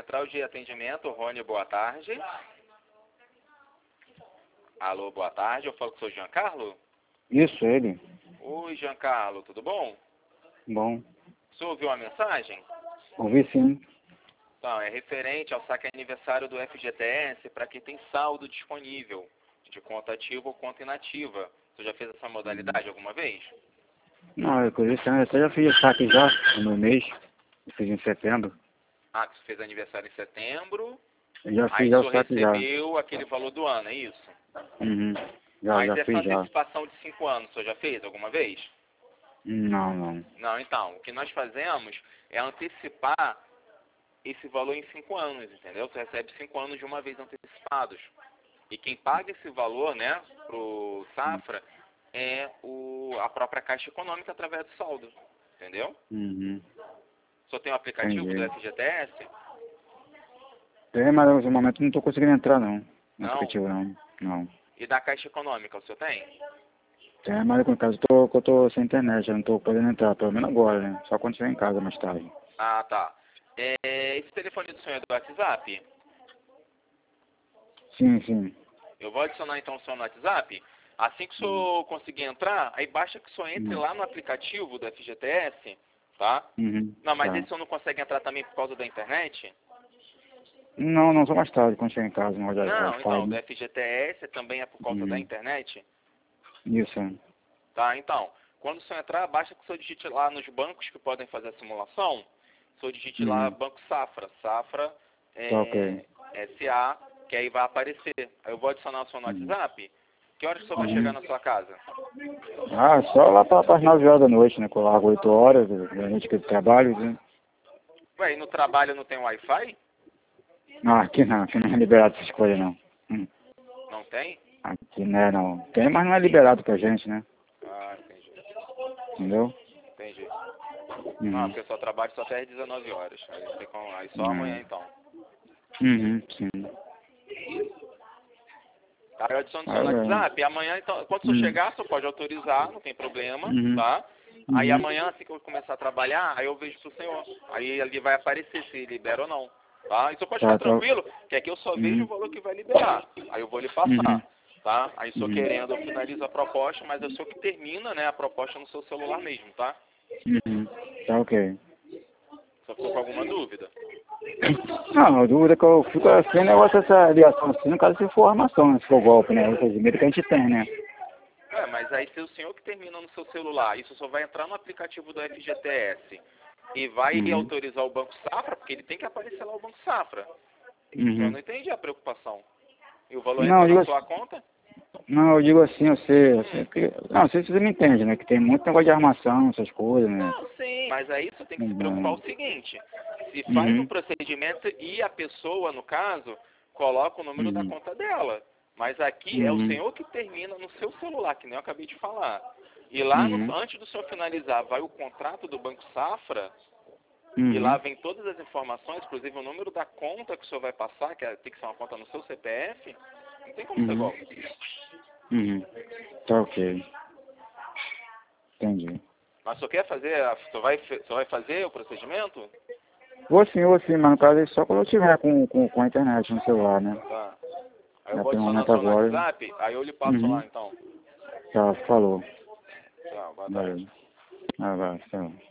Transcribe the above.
Central de Atendimento, Rony, boa tarde. Alô, boa tarde, eu falo com o seu Giancarlo? Isso, ele. Oi, Giancarlo, tudo bom? Bom. O senhor ouviu a mensagem? Ouvi sim. Então, é referente ao saque aniversário do FGTS para quem tem saldo disponível, de conta ativa ou conta inativa. Você já fez essa modalidade alguma vez? Não, inclusive eu já fiz saque já no mês. Eu fiz em setembro. Ah, você fez aniversário em setembro, Eu já aí fiz o já o senhor saque já. recebeu aquele valor do ano, é isso? Uhum. Já Mas essa fiz já. antecipação de 5 anos, o senhor já fez alguma vez? Não, não. Não, então, o que nós fazemos é antecipar esse valor em 5 anos, entendeu? Você recebe 5 anos de uma vez antecipados. E quem paga esse valor, né, pro Safra, é a própria Caixa Econômica através do saldo, entendeu? Uhum. Só tem o aplicativo do Entendi. FGTS? Tem, mas no momento não estou conseguindo entrar não. No Não. aplicativo não. Não. E da Caixa Econômica, o senhor tem? Tem, mas no caso eu tô sem internet, eu não estou podendo entrar, pelo menos agora, né? Só quando estiver em casa mais tarde. Ah, tá. Esse telefone do senhor é do WhatsApp? Sim, sim. Eu vou adicionar então o senhor no WhatsApp. Assim que o senhor conseguir entrar, aí basta que o senhor entre lá no aplicativo do FGTS, tá? Uhum. Não, mas esse Tá. o senhor não consegue entrar também por causa da internet? Não, não, só mais tarde, quando chegar em casa, no Não, então, Wi-Fi, do né? FGTS também é por causa da Uhum. internet, Isso, é. tá? Então, quando o senhor entrar, basta que o senhor digite lá nos bancos que podem fazer a simulação, o senhor digite lá Uhum. Banco Safra, Safra Tá ok. SA, que aí vai aparecer. Aí eu vou adicionar o senhor no Uhum. WhatsApp. Que horas que o senhor vai chegar Uhum. na sua casa? Ah, só lá para as 9 horas da noite, né? Que eu largo 8 horas, da noite que eu trabalho, né? Ué, e no trabalho não tem Wi-Fi? Ah, aqui não é liberado essas coisas, não. Hum. Não tem? Aqui não é, não. Tem, mas não é liberado pra gente, né? Ah, entendi. Entendeu? Entendi. Não, Uhum. porque eu só trabalho só até às 19 horas. Aí só amanhã Uhum. então. Uhum, sim. Tá, eu adiciono o Ah, seu no é. WhatsApp. Amanhã, então, quando o senhor Uhum. chegar, o senhor pode autorizar, não tem problema, Uhum. tá? Aí Uhum. amanhã, assim que eu começar a trabalhar, aí eu vejo pro senhor. Aí ali vai aparecer se libera ou não. Tá? E o senhor pode ficar Tá, tá. tranquilo, que aqui eu só vejo o Uhum. valor que vai liberar. Aí eu vou lhe Uhum. passar. Tá? Aí o senhor Uhum. querendo, eu finalizo a proposta, mas é o senhor que termina, né, a proposta no seu celular mesmo, tá? Uhum. Tá ok. Só ficou com alguma dúvida? Não, a dúvida que eu fico assim, é negócio dessa ligação assim, no caso se for armação, né? Se for golpe, né? Esse medo que a gente tem, né? É, mas aí se o senhor que termina no seu celular, isso só vai entrar no aplicativo do FGTS e vai Uhum. autorizar o Banco Safra, porque ele tem que aparecer lá o Banco Safra. Eu Uhum. não entendi a preocupação. E o valor Não, entrou eu na digo sua assim, conta? não, eu digo assim, eu sei Hum. que, não, não sei se você me entende, né? Que tem muito negócio de armação, essas coisas, né? Não, sim. Mas aí você tem que se preocupar Uhum. o seguinte, se faz o Uhum. procedimento e a pessoa, no caso, coloca o número da Uhum. conta dela. Mas aqui é o Uhum. senhor que termina no seu celular, que nem eu acabei de falar. E lá, Uhum. antes do senhor finalizar, vai o contrato do Banco Safra. E lá Uhum. vem todas as informações, inclusive o número da conta que o senhor vai passar, que tem que ser uma conta no seu CPF. Não tem como ser Uhum. golpe. Uhum. Tá ok. Entendi. Mas o senhor quer fazer, o senhor vai fazer o procedimento? Vou sim, mas no caso é só quando eu tiver com a internet no celular, né? Tá. Aí eu Já vou tem um adicionar o momento senhor no agora. WhatsApp, aí eu lhe passo Uhum. lá então. Tá, falou. Tchau, boa tarde. Valeu. Ah, vai, tá.